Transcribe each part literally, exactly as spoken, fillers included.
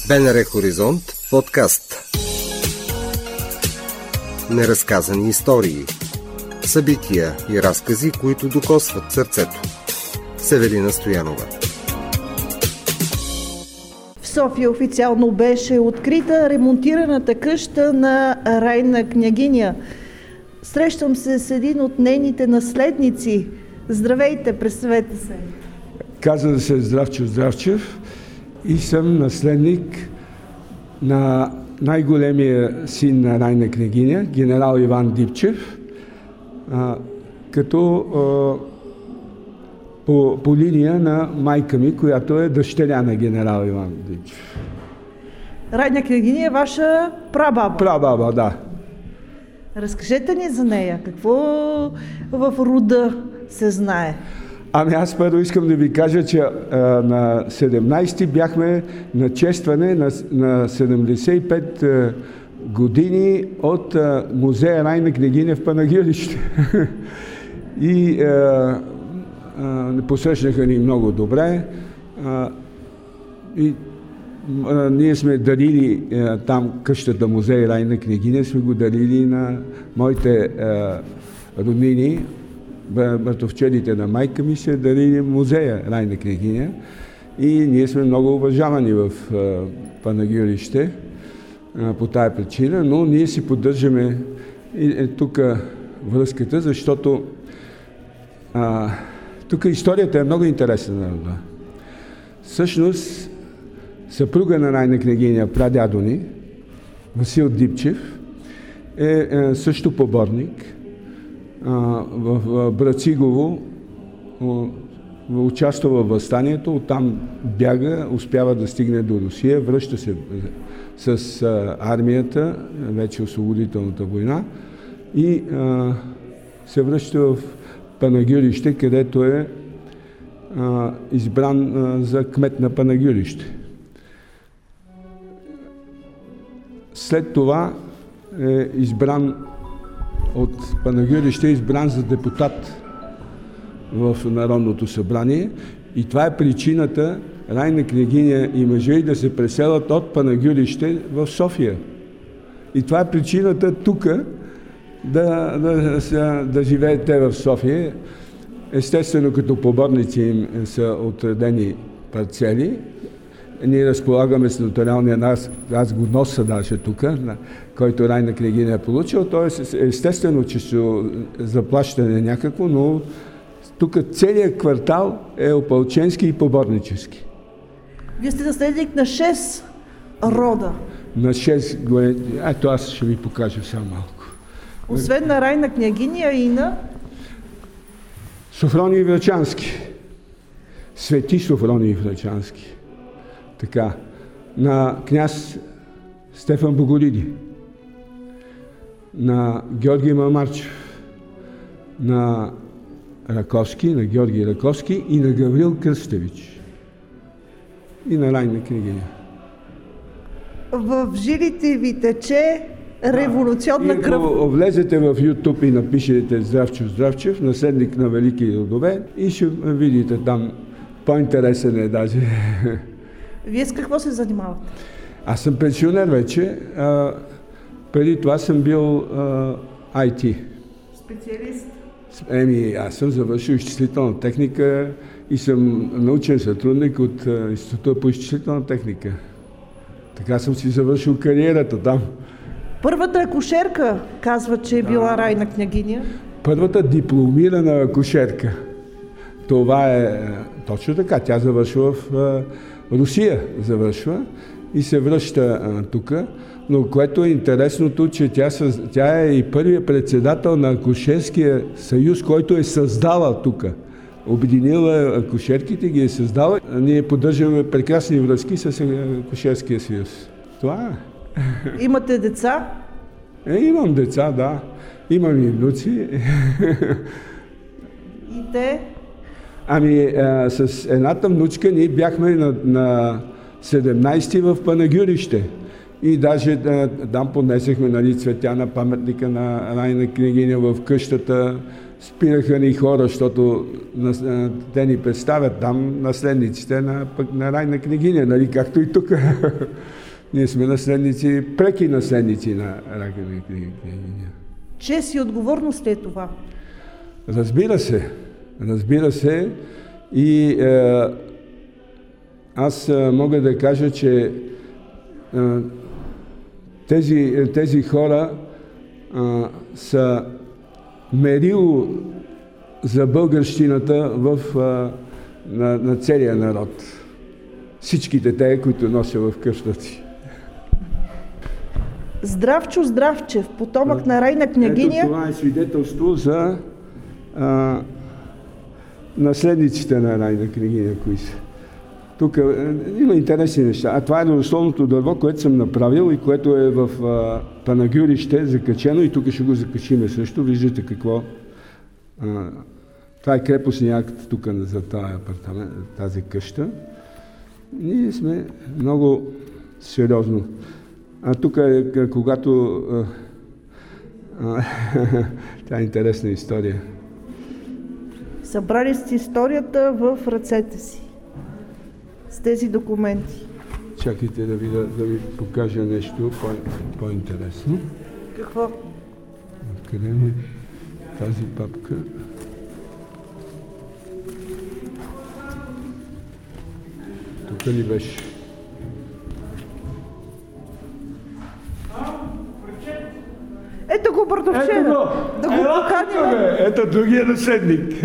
БНР Хоризонт подкаст. Неразказани истории. Събития и разкази, които докосват сърцето. С Евелина Стоянова. В София официално беше открита ремонтираната къща на Райна княгиня. Срещам се с един от нейните наследници. Здравейте, представете се. Казвам се Здравчо Здравчев и съм наследник на най-големия син на Райна княгиня, генерал Иван Дипчев, а, като а, по, по линия на майка ми, която е дъщеря на генерал Иван Дипчев. Райна княгиня е ваша прабаба. Прабаба, да. Разкажете ни за нея. Какво в рода се знае? Ами аз първо искам да ви кажа, че а, на седемнайсети бяхме на честване на, на седемдесет и пет а, години от а, музея Райна княгиня в Панагюрище. И а, а, посрещнаха ни много добре. А, и а, ние сме дарили а, там къщата музей Райна княгиня, сме го дарили на моите а, роднини. Братовчедите на майка ми се дарили музея Райна княгиня и ние сме много уважавани в а, Панагюрище а, по тая причина, но ние си поддържаме и, е, тук връзката, защото а, тук историята е много интересна. Да. Всъщност съпруга на Райна княгиня, прадядо ни, Васил Дипчев, е, е също поборник. В Брацигово участва във въстанието, оттам бяга, успява да стигне до Русия, връща се с армията, вече освободителната война, и а, се връща в Панагюрище, където е а, избран а, за кмет на Панагюрище. След това е избран от Панагюрище, избран за депутат в Народното събрание, и това е причината Райна княгиня и мъжа ѝ да се преселят от Панагюрище в София. И това е причината тук да, да, да, да живеят те в София. Естествено, като поборници им са отредени парцели. Ние разполагаме с нотариалния, аз, аз го носа даже тук, който Райна княгиня е получил. Тоест, естествено, че ще заплащане някакво, но тук целият квартал е опълченски и поборнически. Вие сте наследник на шест рода. На шест големи. Ето, аз ще ви покажа само малко. Освен на Райна княгиня и на Софроний Врачански. Свети Софроний Врачански. Така, на княз Стефан Богориди, на Георги Мамарчев, на Раковски, на Георги Раковски и на Гаврил Кръстевич и на Райна княгиня. В жилите ви тече революционна кръв. Ако влезете в YouTube и напишете Здравчо Здравчев, наследник на велики родове, и ще видите там, по-интересен е даже. Вие с какво се занимавате? Аз съм пенсионер вече. А, преди това съм бил а, ай ти. Специалист? Еми, аз съм завършил изчислителна техника и съм научен сътрудник от а, Института по изчислителна техника. Така съм си завършил кариерата там. Първата акушерка казва, че е била да. Райна княгиня. Първата дипломирана акушерка. Това е точно така. Тя завършва в а, Русия, завършва и се връща тук, но което е интересното, че тя, тя е и първият председател на акушерския съюз, който е създала тук. Обединила акушерките, ги е създала. Ние поддържаме прекрасни връзки с акушерския съюз. Това е. Имате деца? Е, имам деца, да. Имам и внуци. И те? Ами, а, с едната внучка ние бяхме на, на седемнайсети в Панагюрище. И даже а, там поднесехме, нали, цветя на паметника на Райна княгиня в къщата. спираха ни хора, защото те ни представят там наследниците на, на Райна княгиня, нали, както и тук. Ние сме наследници, преки наследници на Райна княгиня. Чест и отговорност ли е това? Разбира се, разбира се. И е, аз е, мога да кажа, че е, тези, тези хора е, са мерило за българщината в, е, на, на целия народ. Всичките те, които нося в къщата си. Здравчо Здравчев, потомък на Райна княгиня. Ето това е свидетелство за а, наследниците на Райна княгиня, кои са. Тук а, има интересни неща. А това е родословното дърво, което съм направил и което е в а, Панагюрище закачено и тук ще го закачиме също. Виждате какво. А, това е крепостния акт тук за тази апартамент, тази къща. Ние сме много сериозно. А тук е когато... А, а, това е интересна история. Събрали сте историята в ръцете си с тези документи. Чакайте да ви, да, да ви покажа нещо по, по-интересно. Какво? Къде е тази папка? Тук ли беше? Ето го Бъртовчеда. Да го поканим. Ето другия наследник.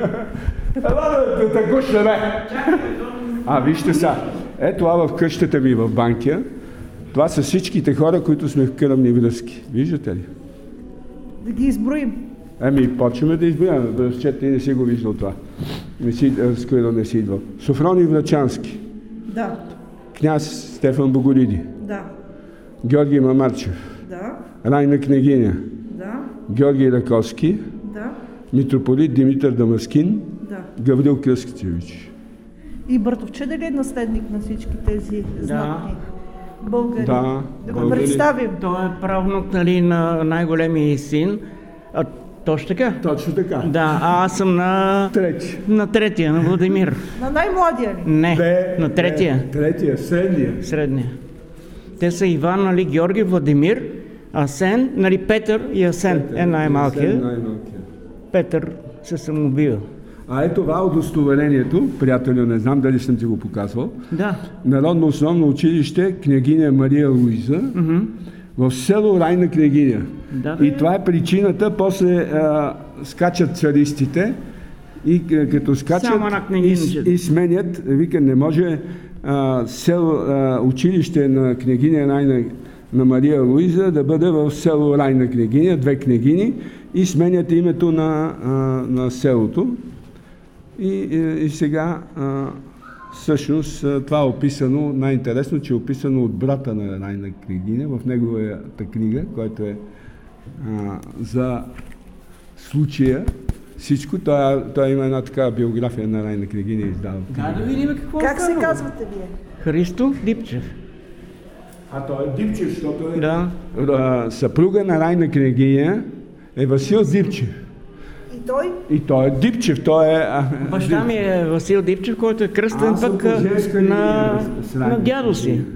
Ела да тако ще бе. А, вижте сега. Ето това в къщата ми в Банкя. Това са всичките хора, които сме в кръвни връзки. Виждате ли? Да ги изброим. Еми, почваме да изброим. Разчет, ти не си го виждал това. Не си, с което не си идвал. Софроний Врачански. Да. Княз Стефан Богориди. Да. Георги Мамарчев. Да. Райна княгиня. Да. Георги Раковски. Да. Митрополит Димитър Дамаскин. Да. Гаврил Кръстичевич. И Бъртовчеда ли е наследник на всички тези знатни да. българи? Да. Да го българи. представим. Той е правнук, нали, на най-големия син. А, точно така? Точно така. Да, а аз съм на... Трети. На третия, на Владимир. На най-младия ли? Не, Бе, на третия. Бе, третия, средния. Средния. Те са Иван, нали, Георги, Владимир, Асен, нали, Петър и Асен Петър, е най-малкият. най-малкият. Петър се самоубил. А ето това удостоверението, приятелю, не знам дали съм ти го показвал. Да. Народно основно училище княгиня Мария Луиза Mm-hmm. в село Райна княгиня. Да, и това е причината, после а, скачат царистите и като скачат и, и сменят, вика, не може а, село, а, училище на княгиня Райна на Мария Луиза да бъде в село Райна княгиня, две княгини, и сменят името на, а, на селото. И, и, и сега а, всъщност това е описано, най-интересно, че е описано от брата на Райна княгиня в неговата книга, който е а, за случая. Всичко, той, той има една такава биография на Райна княгиня издава. Да, да видим какво Как става. се казвате вие? Христо Дипчев. А той е Дипчев, защото е Да. а, съпруга на Райна княгиня е Васил Дипчев. И той? И той е Дипчев, той е... А, Баща ми е Васил Дипчев, който е кръстен Аз съм пък по женска на, линия с Райна на дядо си. княгиня.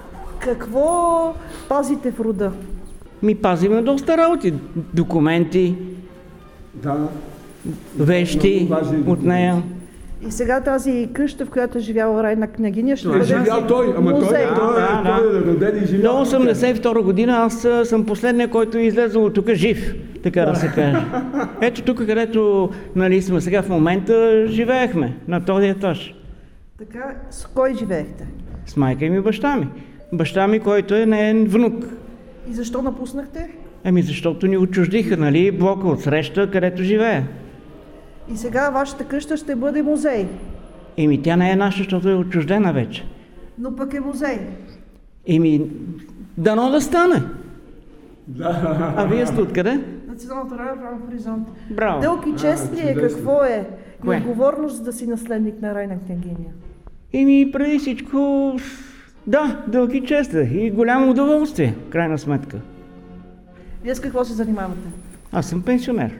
Какво пазите в рода? Ми пазиме доста работи. Документи, Да. вещи Много важни от документи. нея. И сега тази къща, в която е живяла Райна княгиня, ще Той е бъде живял той, ама той, музей. той, той, Да, да. той е роден и живял. До осемдесет и втора година аз а, съм последния, който е излезъл от тук жив, така да се каже. Ето тук, където, нали, сме сега в момента, живеехме на този етаж. Така, с кой живеехте? С майка ми и баща ми. Баща ми, който е неин внук. И защо напуснахте? Еми, защото ни отчуждиха, нали, блока от среща, където живее. И сега вашата къща ще бъде музей. Еми, тя не е наша, защото е отчуждена вече. Но пък е музей. Еми, дано да стане. Да. А вие сте откъде? Националното радио Правен хоризонт. Браво. Дълг и чест ли е? чудесно. Какво е? И Кое? отговорност да си наследник на Райна княгиня. Еми, преди всичко, да, дълги чест е и голямо удоволствие, крайна сметка. Вие с какво се занимавате? Аз съм пенсионер. А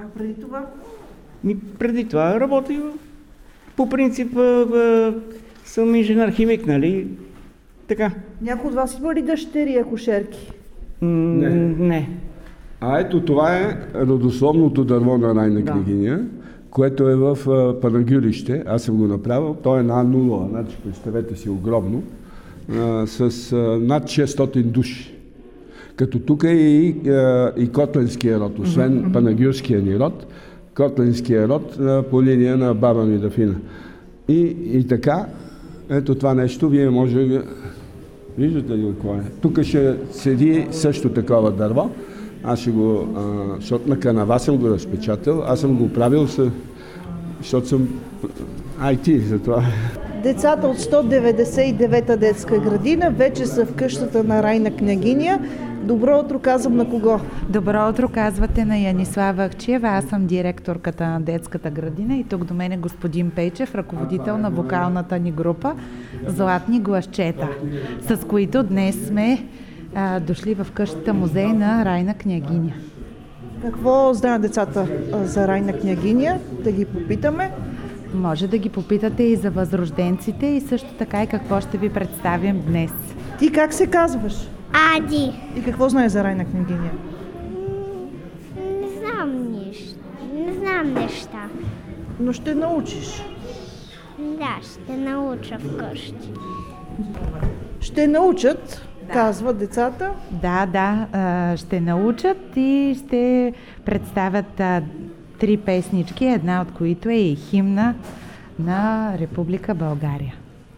преди това? Ми, преди това работих. По принцип а, а, съм инженер-химик, нали? Така. Някой от вас има ли дъщери акушерки? М- Не. не. А ето това е родословното дърво на Райна Да. княгиня, което е в а, Панагюрище. Аз съм го направил. То е на нула, значи представете си огромно, а, с а, над шестстотин души. Като тук е и, а, и Котленския род, освен mm-hmm. Панагюрския ни род, Котленския род а, по линия на баба ми Дафина. И, и така, ето това нещо, вие може да... Виждате ли какво е? Тук ще седи също такова дърво. Аз ще го, а, защото на канава съм го разпечатал, аз съм го правил, с, защото съм ай ти, затова. Децата от сто деветдесет и девета детска градина вече са в къщата на Райна княгиня. Добро утро казвам на кого? Добро утро казвате на Янислава Ахчиева. Аз съм директорката на детската градина и тук до мен е господин Пейчев, ръководител на вокалната ни група Златни гласчета, с които днес сме а, дошли в къщата музей на Райна княгиня. Какво знаят децата а, за Райна княгиня? Да ги попитаме. Може да ги попитате и за възрожденците и също така и какво ще ви представим днес. Ти как се казваш? Ади. И какво знаеш за Райна княгиня? Не знам нищо. Не знам неща. Но ще научиш. Да, ще науча вкъщи. Ще научат, да. Казват децата. Да, да, а, ще научат и ще представят а, три песнички, една от които е и химна на Република България.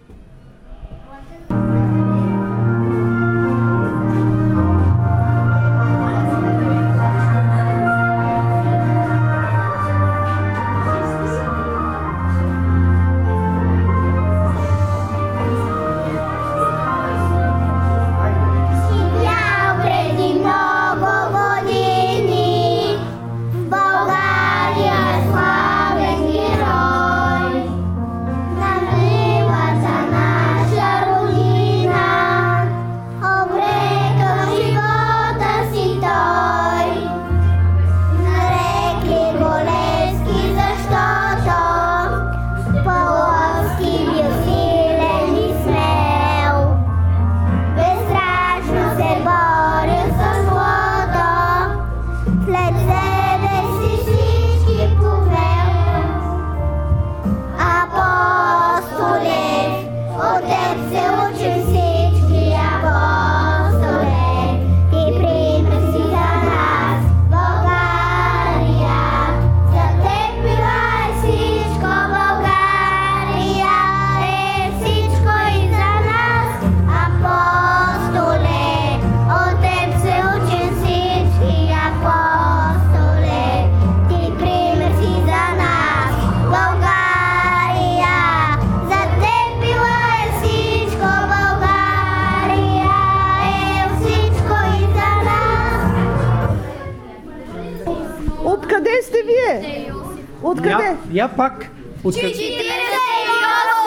Откъде сте вие? Откъде? Я, я пак. Откъде? четиридесет и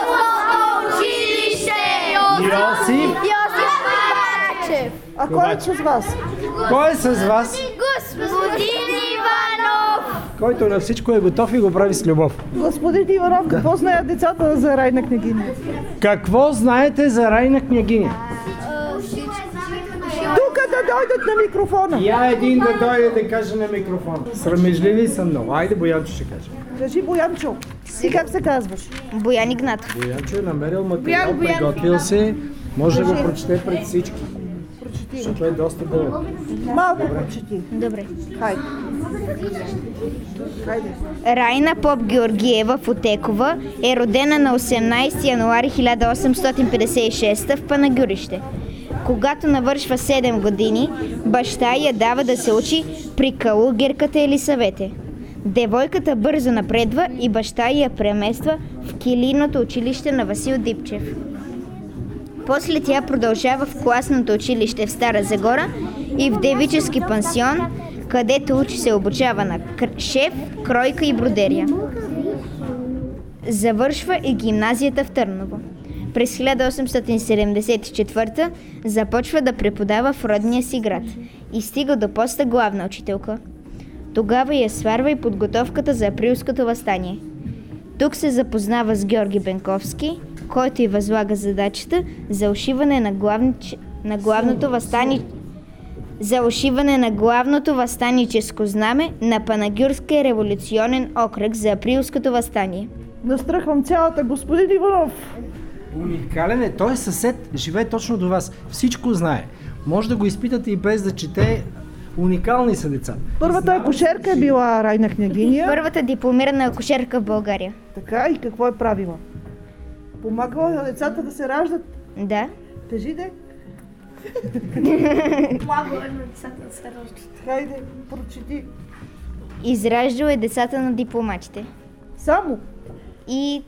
осмо училище! Йосиф? Йосиф Бачев! А кой е с вас? Кой е с вас? Господин Иванов! Който на всичко е готов и го прави с любов. Господин Иванов, какво знаят децата за Райна княгиня? Какво знаете за Райна княгиня? Тук да дойдат на микрофона. Я един да дойде да каже на микрофона. Срамежливи са много. Айде, Боянчо ще каже. Кажи, Боянчо, ти как се казваш? Боян Игнатов. Боянчо е намерил материал, приготвил се. Може да го прочете пред всички. Прочети. Защото е доста дълъг. Малко прочети. Добре. Хайде. Хайде. Райна Поп Георгиева Фотекова е родена на осемнадесети януари хиляда осемстотин петдесет и шеста в Панагюрище. Когато навършва седем години, баща я дава да се учи при калугерката Елисавете. Девойката бързо напредва и баща я премества в килийното училище на Васил Дипчев. После тя продължава в класното училище в Стара Загора и в девически пансион, където учи се обучава на шеф, кройка и бродерия. Завършва и гимназията в Търново. През хиляда осемстотин седемдесет и четвърта започва да преподава в родния си град и стига до поста главна учителка. Тогава я сварва и подготовката за априлското въстание. Тук се запознава с Георги Бенковски, който й възлага задачата за ушиване на, главни... на главното въстание за ушиване на главното въстаническо знаме на Панагюрския революционен окръг за априлското въстание. Настръхвам цялата, господин Иванов. Уникален е, той е съсед, живее точно до вас, всичко знае. Може да го изпитате и без да чете, уникални са деца. Първата акушерка е била Райна Княгиня. Първата дипломирана акушерка в България. Така, и какво е правила? Помагала на децата да се раждат? Да. Кажи де. Помагала на децата да се раждат. Хайде, прочети. Израждала е децата на дипломатите. Само? И...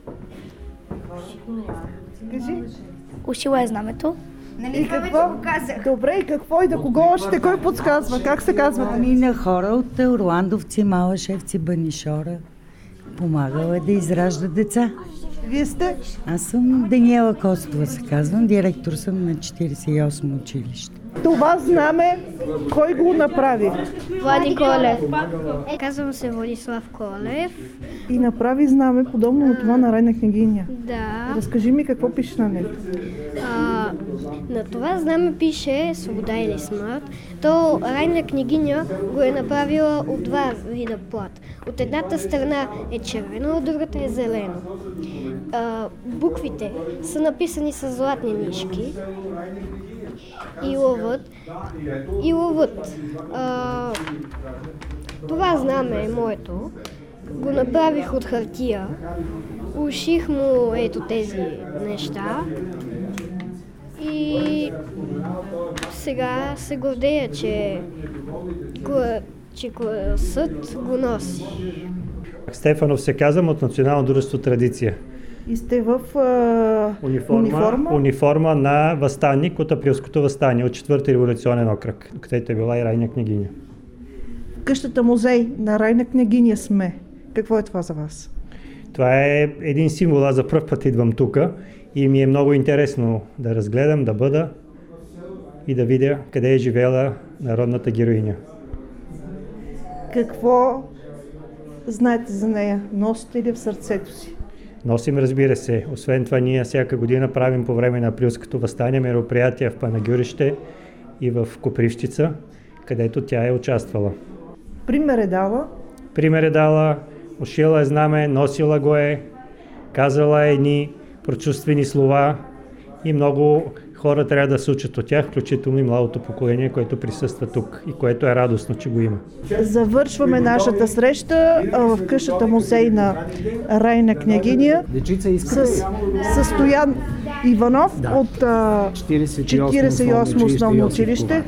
Кажи. Ушила е знамето. Нали И това вече какво? го казах? Добре, и какво? И да кого още? Кой подсказва? Как се казва? Ами на хора от Орландовци, Малашевци, Банишора. Помагала е да изражда деца. Вие сте? Аз съм Даниела Костова, се казвам. Директор съм на четиридесет и осмо училище. Това знаме, кой го направи? Влади Колев. Казвам се Владислав Колев. И направи знаме, подобно на това на Райна Княгиня. Да. Разкажи ми какво пише на него. А, на това знаме пише свобода или смърт. То Райна Княгиня го е направила от два вида плат. От едната страна е червено, от другата е зелено. А, буквите са написани с златни нишки. И лъвът. И лъвът. А, това знаме е моето. Го направих от хартия. Уших му ето тези неща. И сега се гордея, че, че класът го носи. Стефанов се казвам, от Национално дружество Традиция. И сте в а... униформа, униформа? униформа на въстанник от Априлското въстание, от четвърти революционен окръг, където е била и Райна Княгиня. В къщата музей на Райна Княгиня сме. Какво е това за вас? Това е един символ, аз за пръв път идвам тук и ми е много интересно да разгледам, да бъда и да видя къде е живеела народната героиня. Какво знаете за нея? Носите ли в сърцето си? Носим, разбира се. Освен това, ние всяка година правим по време на Априлското въстание мероприятия в Панагюрище и в Копривщица, където тя е участвала. Пример е дала? Пример е дала, ушила е знаме, носила го е, казала е едни прочувствени слова и много хора трябва да се учат от тях, включително и младото поколение, което присъства тук и което е радостно, че го има. Завършваме нашата среща в къщата музей на Райна Княгиня с, с Стоян Иванов, да, от а, четиридесет и осмо основно училище.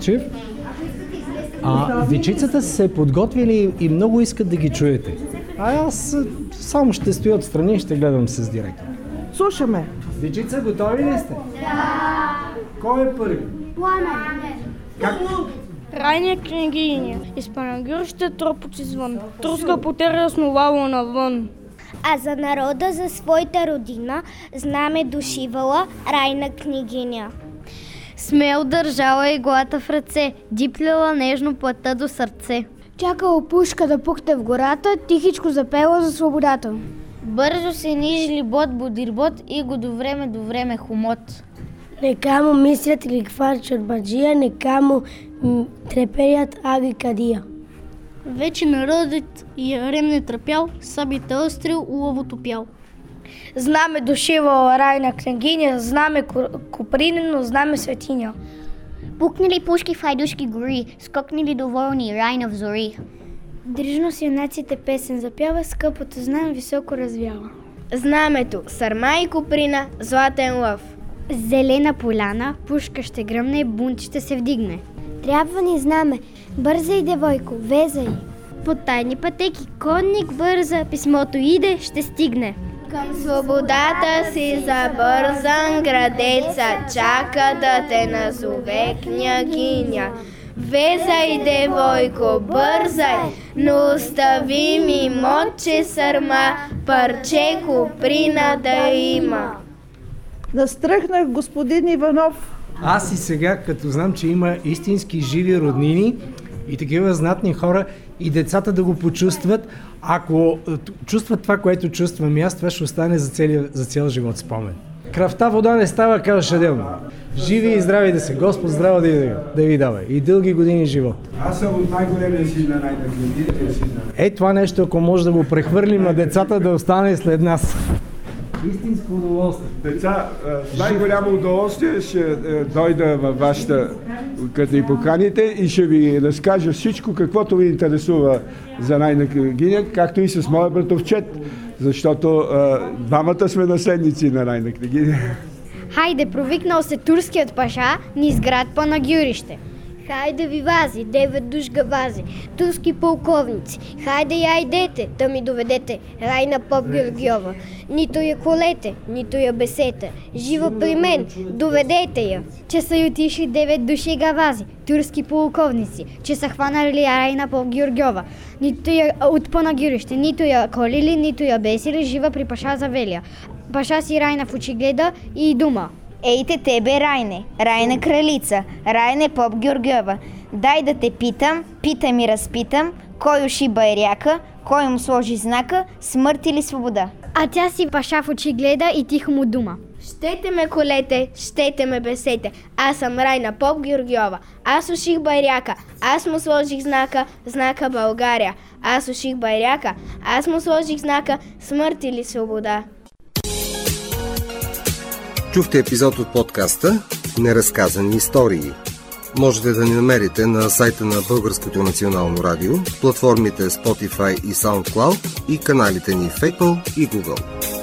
А дечицата са се подготвили и много искат да ги чуете. А аз само ще стоя отстрани и ще гледам с директор. Слушаме. Дечица, готови ли сте? Да! Кой е първи? Пламен. Как? Райна Княгиня. Из Панагюрище тропоци звън. Труска потеря основало навън. А за народа, за своята родина, знаме дошивала Райна Княгиня. Смел държала иглата в ръце, диплила нежно плата до сърце. Чакала пушка да пукне в гората, тихичко запела за свободата. Бързо се нижили бот, бодирбот и го до време до време хомот. Нека му мислят или хварчат баджия, нека му м- треперят аги кадия. Вече народът я ремне тръпял, сабите острил, уловото пял. Знаме дошивала Райна Княгиня, знаме Копринено, знаме Светиня. Пукнали пушки в хайдушки гори, скокнали доволни Райна в зори. Дрижно си юнаците песен запява, скъпото знаме високо развява. Знамето, сърма и коприна, златен лъв. Зелена поляна, пушка ще гръмне, бунт ще се вдигне. Трябва ни знаме, бързай, девойко, везай. По тайни пътеки, конник бърза, писмото иде, ще стигне. Към свободата си забързан, градеца чака да те назове княгиня. Везай, девойко, бързай, но остави ми моче сърма, парче коприна да има. Настръхнах, господин Иванов. Аз и сега, като знам, че има истински живи роднини, И такива знатни хора и децата да го почувстват. Ако чувстват това, което чувствам и аз, това ще остане за, цели, за цял живот спомен. Кръвта вода не става, казваше Делно. Живи и здрави да се, Господ здраво да ви, да ви дава и дълги години живот. Аз съм от най-големия син на Райна Княгиня. Е, това нещо, ако може да го прехвърлим на децата, да остане след нас. Истинско удоволствие. Деца, с най-голямо удоволствие ще дойда във вашата, като ни поканите и ще ви разкажа всичко, каквото ви интересува за Райна Княгиня, както и с моя братовчет, защото а, двамата сме наследници на Райна Княгиня. Хайде, провикнал се турският паша, низ град Панагюрище. Хайде вивази, девет душ гавази, турски полковници. Хайде я идете, да ми доведете Райна Поп Георгиова. Нито я колете, нито я бесете. Жива при мен, доведете я. Че са й отишли девет души гавази, турски полковници, че са хванали Райна Поп Георгиова. Нито я от Панагюрище, нито я колили, нито я бесили, жива при паша завелия. Паша си Райна в очи гледа и дума. Ейте тебе, Райне, Райна кралица, Райне Поп Георгиова. Дай да те питам, питам и разпитам, кой уши байряка, кой му сложи знака, смърт или свобода. А тя си паша в очи гледа и тихо му дума. Щете ме колете, щете ме бесете, аз съм Райна Поп Георгиова. Аз уших байряка, аз му сложих знака, знака България. Аз уших байряка, аз му сложих знака, смърт или свобода. Чухте епизод от подкаста Неразказани истории. Можете да ни намерите на сайта на Българското национално радио, платформите Spotify и SoundCloud и каналите ни в Apple и Google.